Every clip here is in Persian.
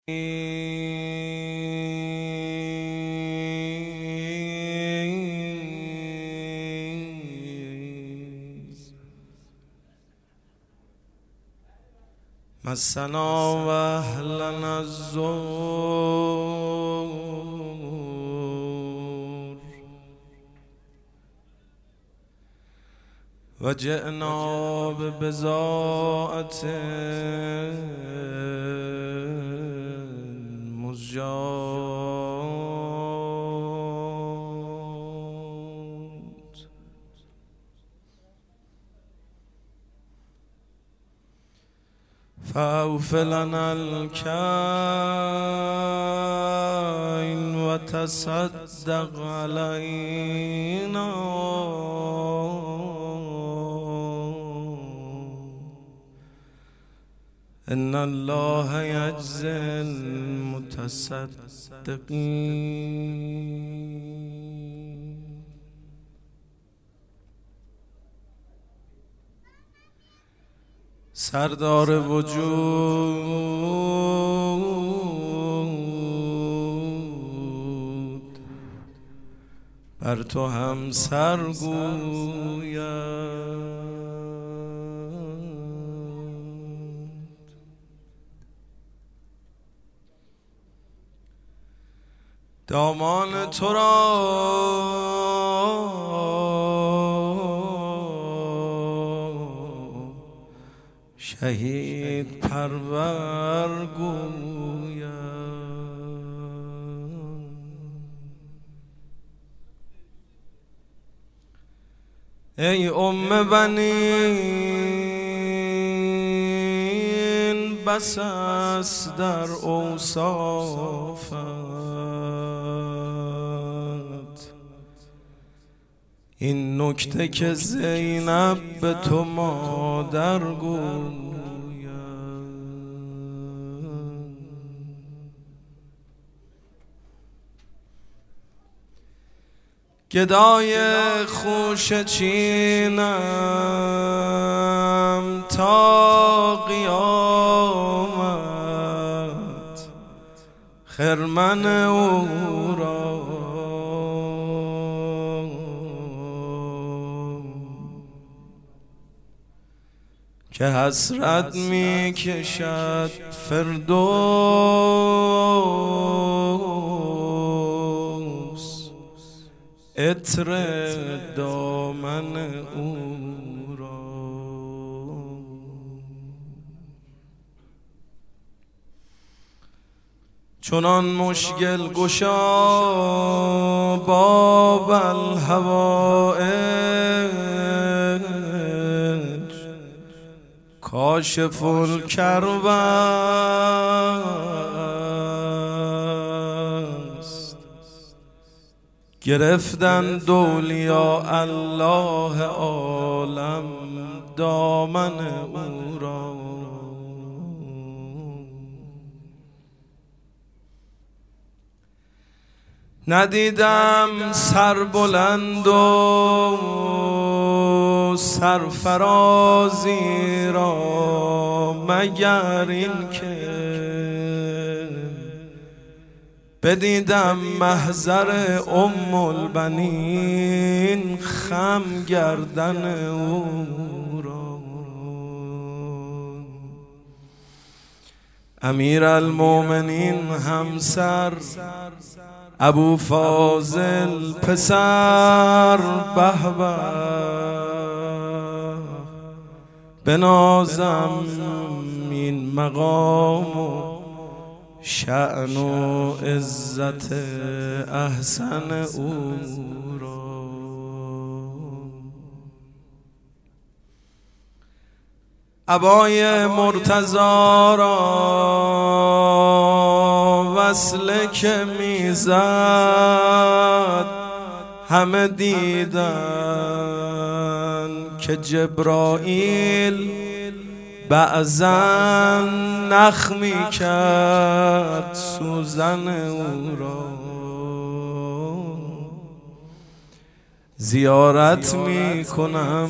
مسنا و اهلنا الزور و جئنا ببضاعة مزجاة فأوف لنا الكيل وتصدق علينا إن الله يجزي المتصدقين. سردار وجود بر تو هم سرگوید، دامان تو را شهید پرور گوید. ای بنین بس است در اوصافت، این نکته که زینب به تو مادر گوید. گدای خوشه چینم تا قیامت، خرمن او را که حسرت می کشد فردوس، عطر دامن او را. چنان مشکل گشا باب الحوائج، کاشف الکرب است. گرفتند اولیاء الله عالم دامن او را. ندیدم سربلند و سرفرازی را مگر این که بدیدم محضر ام البنین خم گردن او را. امیر المومنین همسر ابو فاضل پسر به به، بنازم این مقام و شأن و عزت احسن او را. عبای مرتضی را وصله که میزد، همه دیدن که جبرائیل بعضا نخ میکرد سوزن او را. زیارت میکنم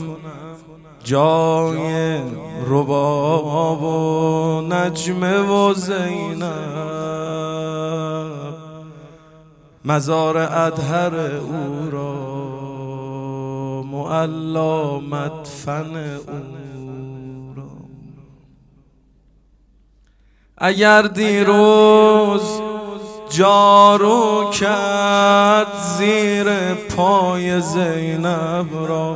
جای رباب و نجمه و زینب، مزار ادهر او را، معلا مدفن او را. اگر دیروز جارو کرد زیر پای زینب را،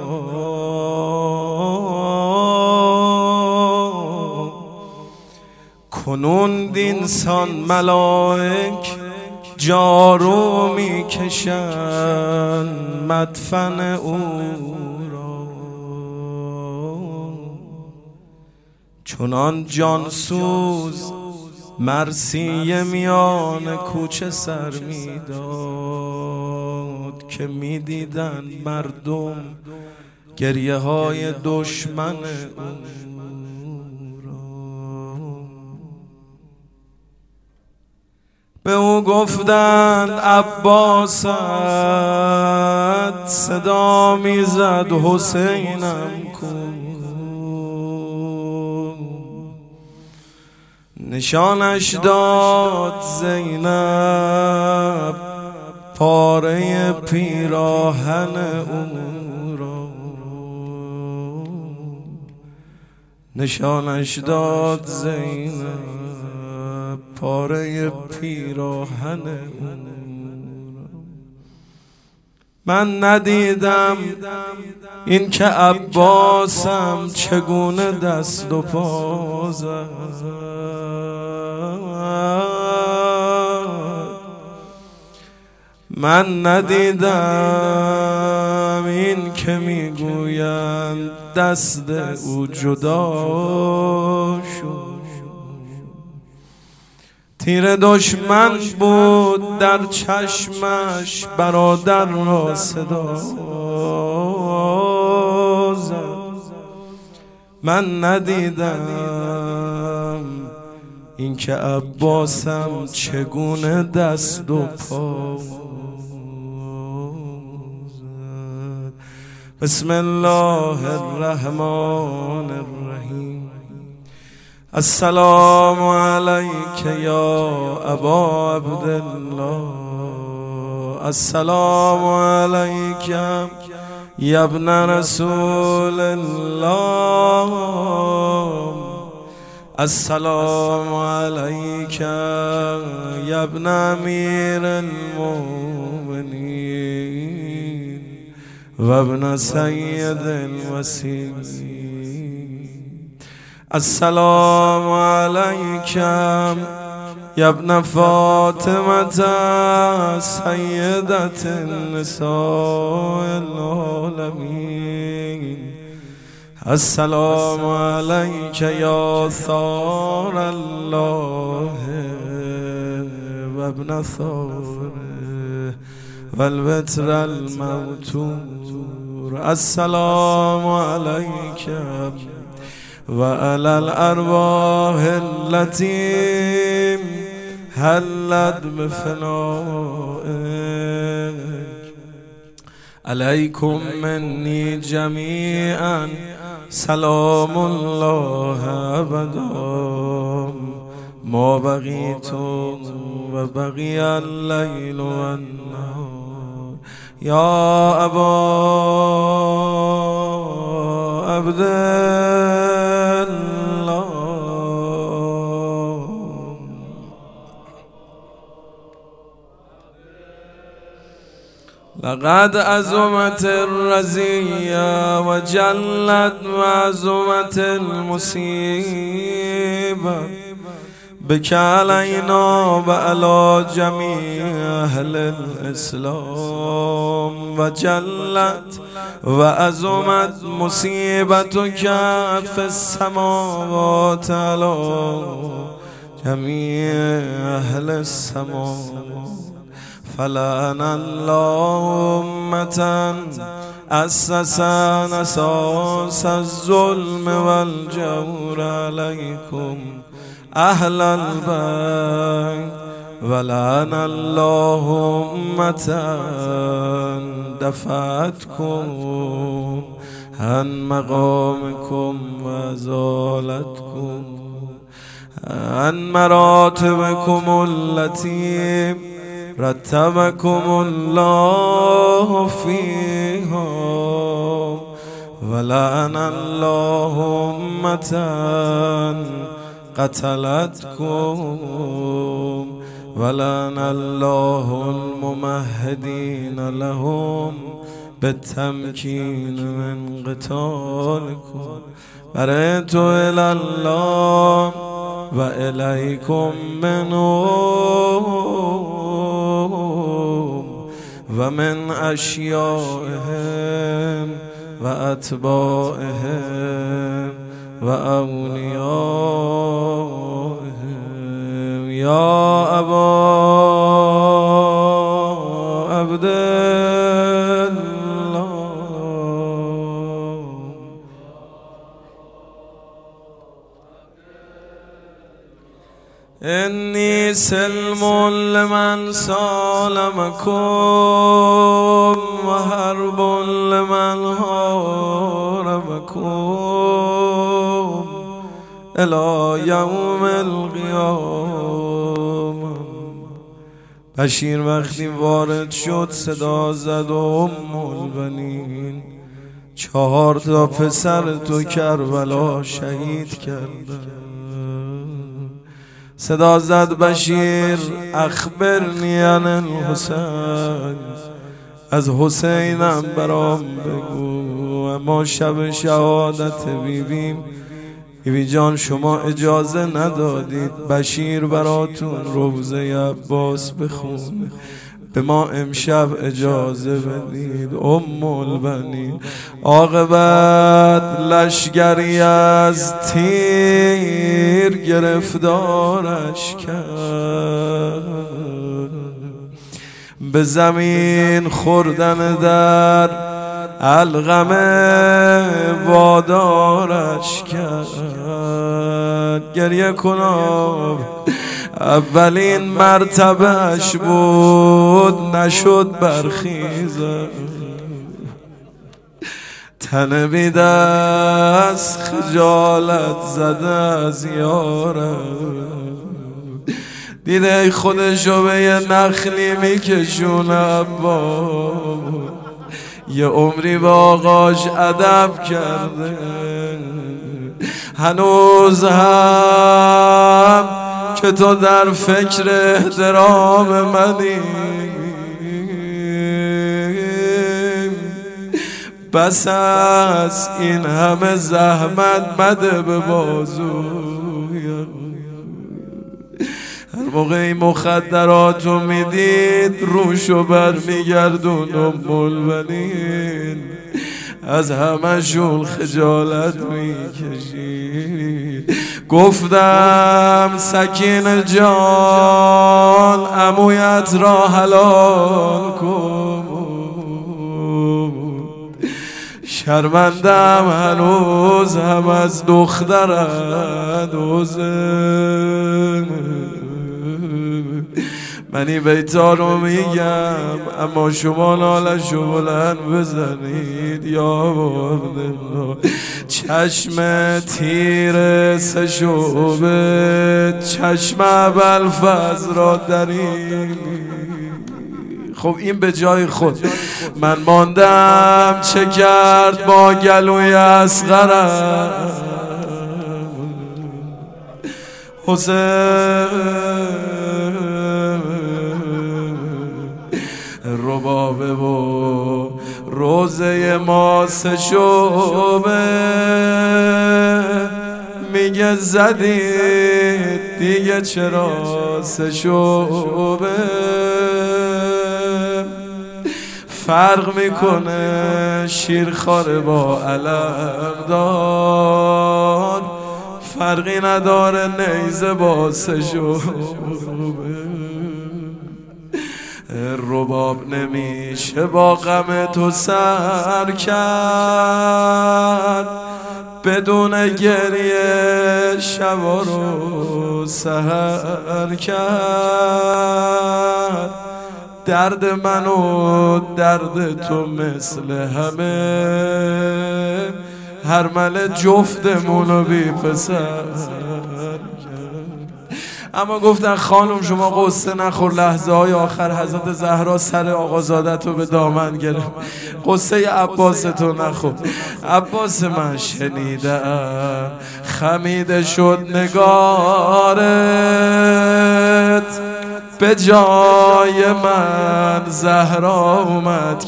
کنون دینسان ملائک جارو میکشند مدفن او را. چنان جانسوز مرثیه میان کوچه سر میداد که میدیدند مردم گریه های دشمن او را. به او گفتند عباست، صدا میزد حسینم کو. نشانش داد زینب پاره پیراهن او را. نشانش داد زینب پاره پیراهن او را. من ندیدم این که عباسم چگونه دست و پا زد. من ندیدم این که میگویند دست او جدا شد. تیر دشمن بود در چشمش، برادر را صدا زد. من ندیدم این که عباسم چگونه دست و پا زد. بسم الله الرحمن الرحیم. السلام علیک یا ابا عبدالله. السلام علیک یا ابن رسول الله. السلام علیک یا ابن امیر المؤمنین و ابن سید الوصیین. السلام علیک یا ابن فاطمة سیدة النساء العالمین. السلام علیک یا ثار الله و ابن ثاره و الوتر الموتور. السلام علیک و علی الارواح التي حلت بفنائک. علیکم منی جمیعا سلام الله ابدا ما بقیت و بقی اللیل و النهار. یا ابا عبدالله. لقد عظمت الرزیه و جلت و عظمت المصیبه بک علینا و علی جمیع اهل الاسلام و جلت و عظمت مصیبتک فی السماوات علی جمیع اهل السماوات. فلعن الله أمة أسس أساس الظلم والجور عليكم أهل البيت. ولعن الله أمة دفعتكم عن مقامكم وأزالتكم عن مراتبكم التي رتبكم الله فيهم ولعن الله أمة قتلتكم ولعن الله الممهدين لهم بالتمكين من قتالكم. برئت إلى الله وإليكم منهم ومن أشيائهم وأتباعهم وأوليائهم. يا أبا عبد إني سلم لمن سالمكم وحرب لمن حاربكم إلى يوم القيامة. بشیر وقتی وارد شد صدا زد ام البنین 4 تا پسر تو کربلا شهید کردن. صدا زد بشیر اخبرنی عن الحسین، از حسینم برام بگو. اما شب شهادت بیبی جان شما اجازه ندادید بشیر براتون روزه عباس بخونه، به ما امشب اجازه بدید. ام البنین عاقبت لشگری از تیر گرفتارش کرد، به زمین خوردن در علقمه وادارش کرد. گریه کنم اولین مرتبهش بود نشد برخیزم، تن بی دست خجالت زده از یارم. دیده خودشو به یه نخلی میکشونه ابا، یه عمری با آقاش ادب کرده، هنوز هم که تو در فکر احترام منی، بس از این همه زحمت مده به بازویم. هر موقع این مخدراتو میدید روشو بر میگردون ام البنین، از همه شون خجالت میکشید. گفتم سکینه جان عمویت را حلال کن، شرمندم هنوز هم از دخترت منی بیتا رو میگم، اما شما نالشو بلند بزنید. یا عبدالله چشم تیر سه شعبه چشم ابوالفضل را داریم. خب این به جای خود، من ماندم چه کرد با گلوی اصغرم. حسین ربابه و روزه ما سه شعبه، میگه زدید دیگه چرا سه شعبه. فرق میکنه شیرخواره با علمدار، فرقی نداره نیزه با سه شعبه. رباب نمیشه با غم تو سر کرد، بدون گریه شبا رو سحر کرد. درد من و درد تو مثل همه، هر مل جفتمونو بی پسر کرد. اما گفتن خانم شما قصه نخور، لحظه های آخر حضرت زهرا سر آقازادت رو به دامن گرفت، قصه عباس تو نخور. عباس من شنیدم خمیده شد نگارت، به جای من زهرا اومد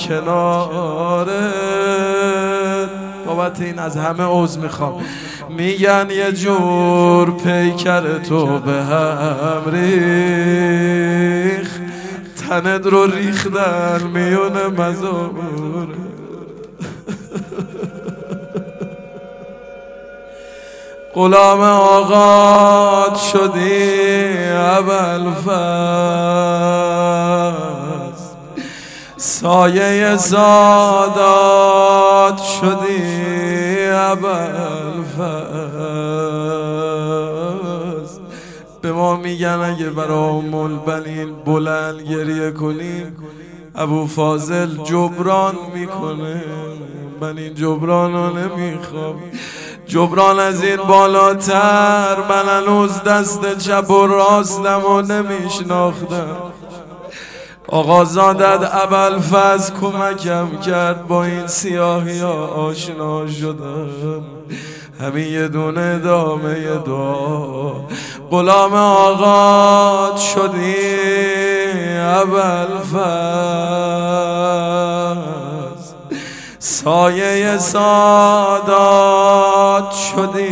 کنارت. بابت این از همه عذر میخوام. میگن یه جور پیکر تو به هم ریخ، تنت رو ریختن میون مزار. غلام آقات شدی ابوالفضل، سایه سادات شدی ابوالفضل. به ما میگن اگه برای ام البنین بلند گریه کنیم ابو فاضل جبران میکنه. من این جبران رو نمیخوام. جبران از این بالاتر من هنوز دست چپ و راستم و نمیشناختم. آقازادت ابوالفضل کمکم کرد، با این سیاهی ها آشنا شدم. همین یه دونه ادامه دعا. غلام آقات شدی ابوالفضل، سایه سادات شدی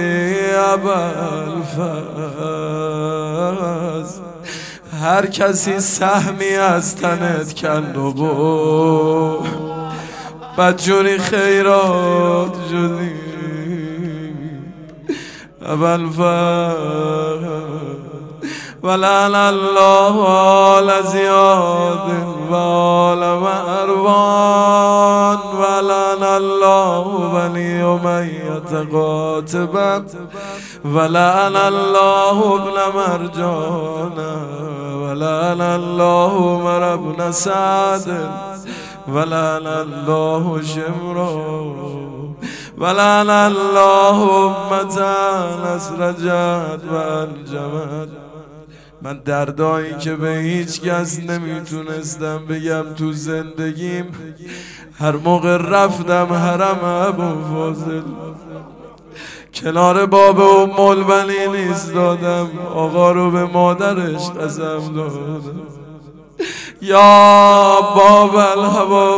ابوالفضل. هر کسی سهمی از تنت کند و برد، بدجوری خیرات شدی ابوالفضل. ولعن الله آل زیاد و آل مروان، ولعن الله بنی امیة قاطبا، ولعن الله ابن مرجان، ولعن الله عمر بن سعد، ولعن الله شمرا، ولعن الله امة اسرجت و انجمت. من دردایی که به هیچ کس نمیتونستم بگم تو زندگیم، هر موقع رفتم حرم ابوالفاضل کنار باب ام البنین ایستادم، آقا رو به مادرش قسم دادم یا باب الهوا،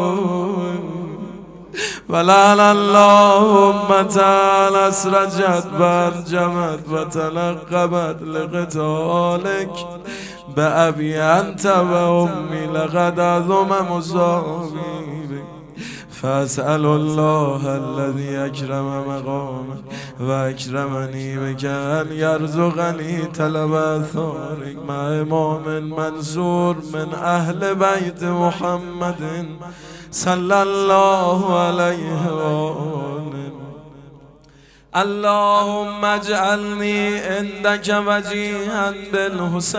ولعن الله امة اسرجت و انجمت و تلقبت لقتالک بأبی انت و امی لقد عظم مصابی، فاسأل الله الذي اکرم مقامه و اکرمنی بک ان یرزقنی طلب اثارک مع امام منصور من اهل بیت محمد صلی الله علیه و آله. اللهم اجعلنی عندک وجیها بالحسین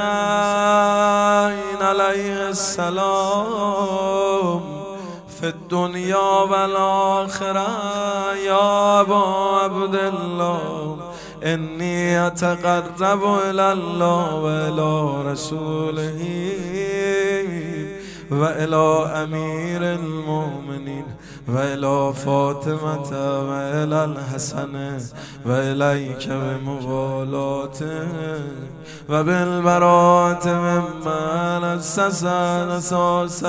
علیه السلام فی الدنیا و الآخرة یا ابا عبدالله، انی اتقرب الی الله و الی رسوله و الی امیر المؤمنین و الی فاطمة و الی الحسن و الیک بموالاته و بالبراءة ممن اسس اساس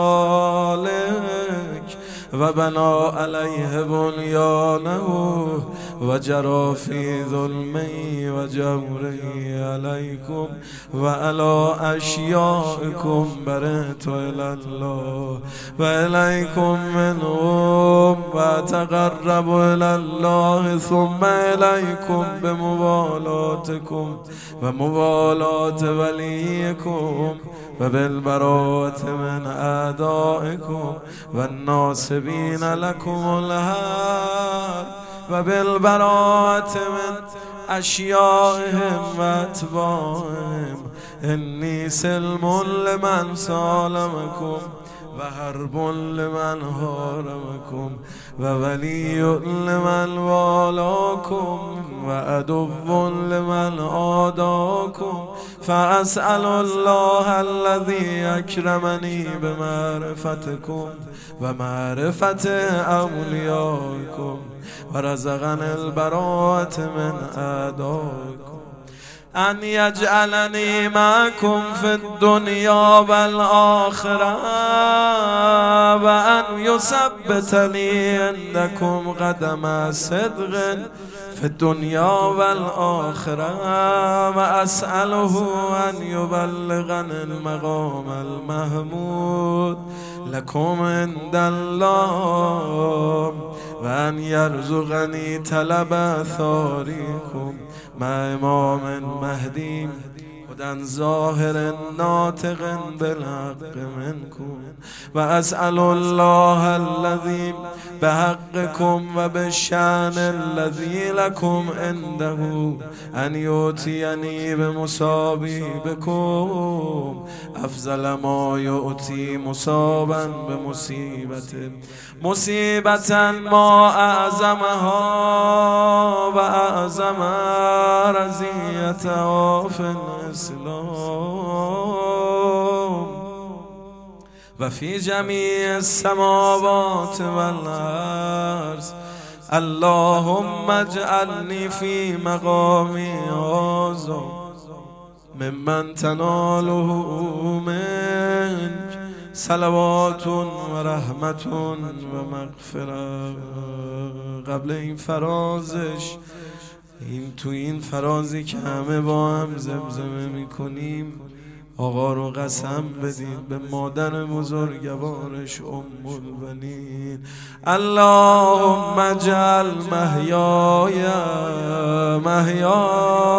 ذلک و بنا علیه بنیانه و جرا فی ظلمی و جوری علیکم و علی اشیائکم برئت الی الله و الیکم منهم و تقرب الی الله ثم الیکم بموالاتکم و موالات ولیکم و بالبراءة من اعدائکم و الناصبین لکم الحق و بالبراءة من اشیائهم و اتباعهم، انی سلم لمن سالمکم و حرب لمن حارمکم و ولی لمن والاکم و عدو لمن عاداکم فاسأل الله الذي اکرمنی بمعرفتکم و معرفت اولیاکم و رزقنی البراءة من اعدائکم ان یجعلنی معکم فی الدنیا والآخرة و ان یثبتنی عندکم قدم صدق فی الدنیا والآخرة و اسأله ان یبلغنی المقام المحمود لکم عند الله و ان یرزقنی طلب آثارکم مع امام مهدی هدى ظاهر ناطق بالحق منكم و اسأل الله الذي بحقكم و بالشأن الذي لكم عنده ان يؤتيني بمصابي بكم افضل ما يؤتي مصابا بمصيبة مصيبة ما اعظمها و اعظم رزيتها في الاسلام و فی جمیع السماوات والارض اللهم اجعلنی فی مقامی هذا ممن تناله منک صلوات و رحمت و مغفرت. قبل این فرازش تو این فرازی که همه با هم زمزمه میکنیم آقا رو قسم بدید به مادر بزرگوارش ام البنین اللهم اجعل محیای محیا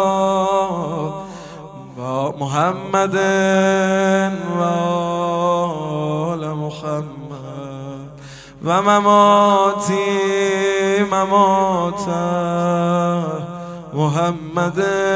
و محمد و آل محمد و مماتی ممات محمد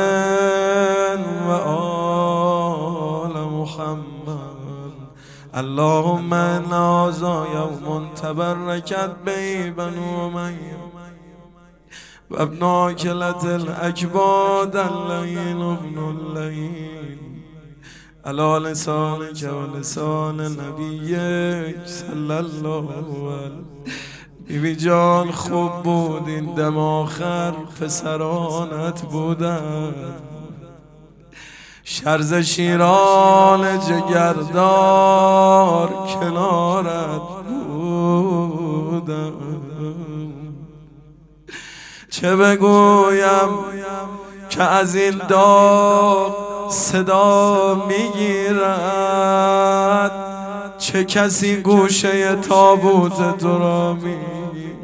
و آل محمد. اللهم ان هذا یوم تبرکت به بنو امیه و ابناکلت الاکباد اللعین ابن اللعین علی لسانک و لسان نبیک صلی الله علیه. بیبی جان خوب بود این دم آخر پسرانت بودن شرز شیران جگردار کنارت بودن. چه بگویم که از این داغ صدا میگیرد چه کسی گوشه تابوت تو را میگیرد.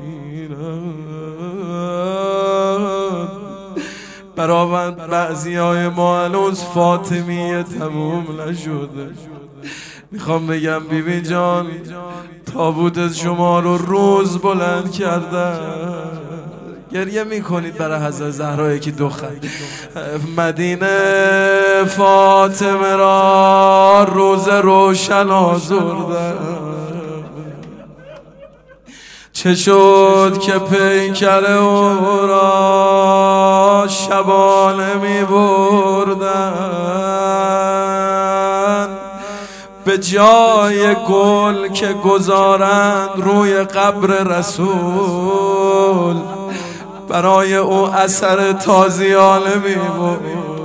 برای بعضی های ما هنوز فاطمیه تموم نشده. میخوام بگم بیبی جان تابوت شما رو روز بلند کرده. گریه میکنید برای حضرت زهرا که دختر مدینه فاطمه را روز روشن آزرده. چه شد که پیکر او را شبانه می بردن به جای گل که گذارند روی قبر رسول برای او اثر تازیانه می برد.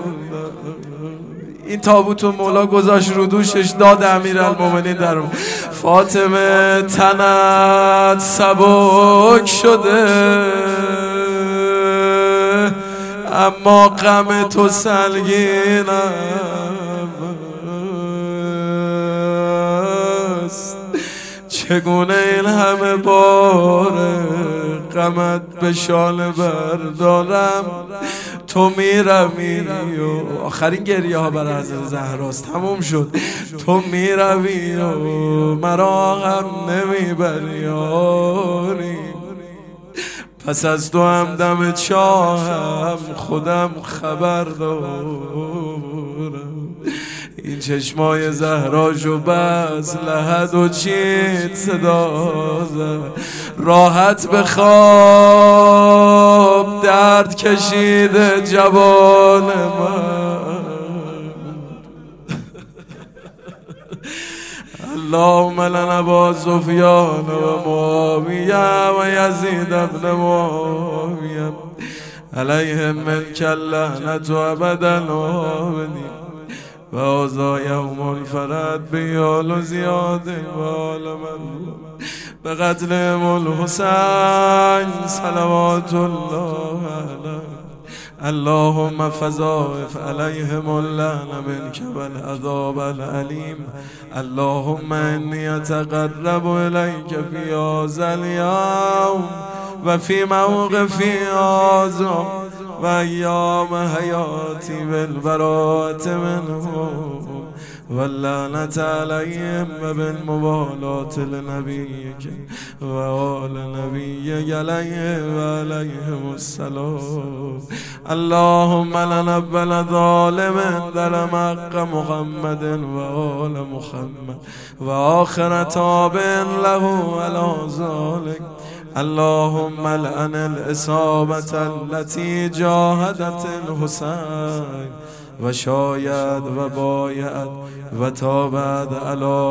این تابوت و مولا گذاشت رو دوشش داد امیرالمومنین در فاطمه تنت سبک شده اما غم تو سنگین است. چگونه این همه بار غمت به شانه بردارم تو میروی و آخرین گریه ها برای حضرت زهراست تموم شد. تو میروی و مرا هم نمیبری آری پس از تو هم دم چاهم خودم خبر دارم. این چشمای زهراشو بس لحد و چیت صدا زد راحت به خواب درد کشیده جوان من اللهم لنا با سفیان و معاویه و یزید ابن معاویه علیهم منک اللعنة ابدا آمدین و آزا یوم الفرد بیال زیاد و آلمن به قتلهم الحسین صلوات الله علیه اللهم فضائف علیهم اللعن منك والعذاب العلیم اللهم انی اتقرب الیک فی هذا اليوم و فی موقفی هذا و ایام حیاتی بالبراءة منهم واللعنة علیهم و بالموالاة لنبیک و آل نبیک علیه و علیهم السلام اللهم لنبل ظالم در حق محمد و آل محمد و آخر تابع له علی ذلک اللهم لعن الإصابة التي جاهدت الحسين و شاید و باید و تابد علی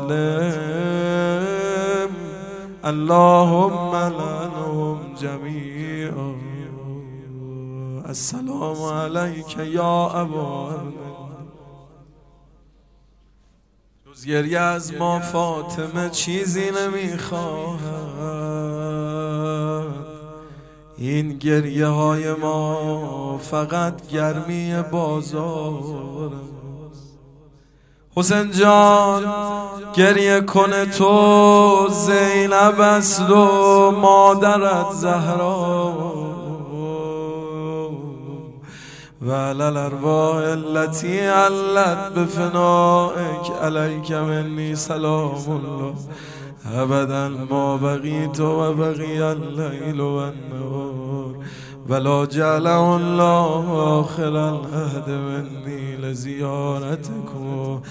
قتلهم اللهم لعنهم جمیعا السلام علیک یا ابا جز گریه از ما فاطمه چیزی نمیخواهد این گریه های ما فقط گرمی بازار حسین جان گریه کنه تو زینب است و مادرت زهرا و علی الارواح التي علت بفنائک علیک منی سلام الله ابدا ما بقیت و بقی اللیل و النهار ولا جعله الله آخر العهد منی لزیارتکم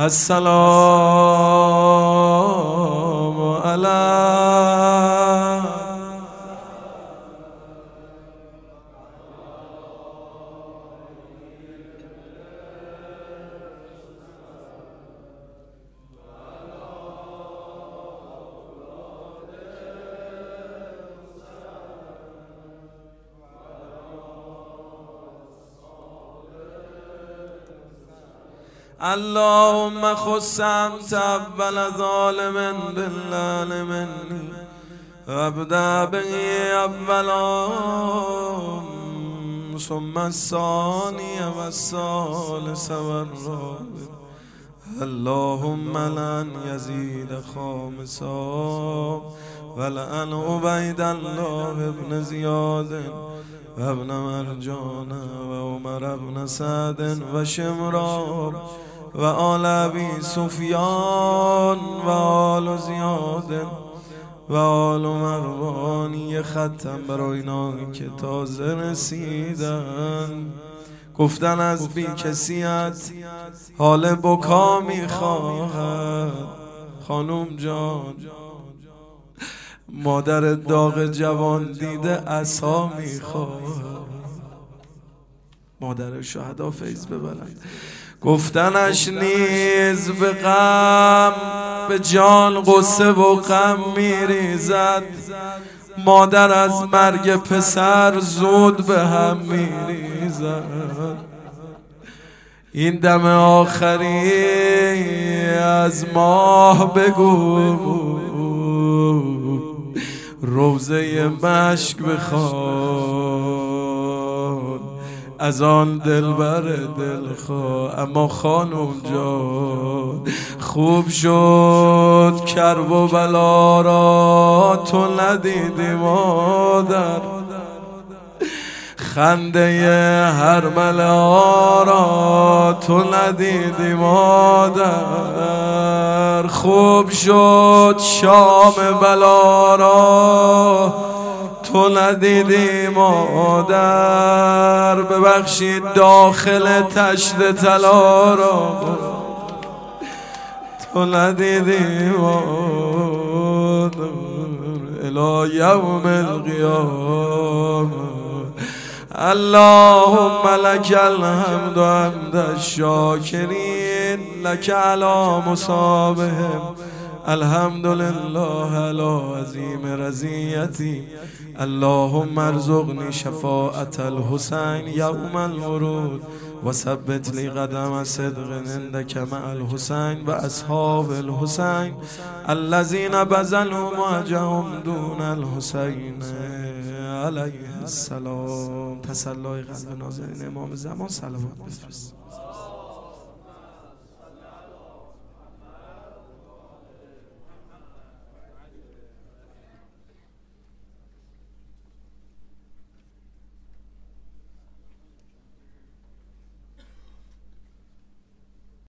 السلام علیکم اللهم خص انت اول ظالم بالله مني وابدأ به اولا ثم الثاني والثالث والرابع اللهم لعن يزيد خامسا ولعن عبید الله ابن زیاد و ابن مرجان و عمر ابن سعد و شمران و آل ابی سفیان و آل زیاد و آل مروانی ختم برای اینا که تازه رسیدن گفتن از بی کسیت حال بکا میخواهد خانوم جان مادر داغ جوان دیده عصا میخواهد مادر شهدا فیض ببرند گفتنش نیز به غم به جان غصه و غم میریزد مادر از مرگ پسر زود به هم میریزد این دم آخری از ماه بگو روزه مشک بخوان از آن دلبر دلخواه اما خانم جان خوب شد کرب و بلا را تو ندیدی مادر خنده هر ملا را تو ندیدی مادر خوب شد شام بلا را تو ندیدی مادر، ببخشید داخل تشت طلا را، تو ندیدی مادر الی یوم القیامه. اللهم لك الحمد حمد الشاکرین، لك علی مصابهم، الحمد لله على عظیم رضیتی. اللهم ارزقنی شفاعة الحسین یوم الورود و ثبت لی قدم صدق عندك مع الحسین و اصحاب الحسین الذين بذلوا معجهم دون الحسین علیه السلام. تسلای قلب ناظرین امام زمان صلوات بفرست.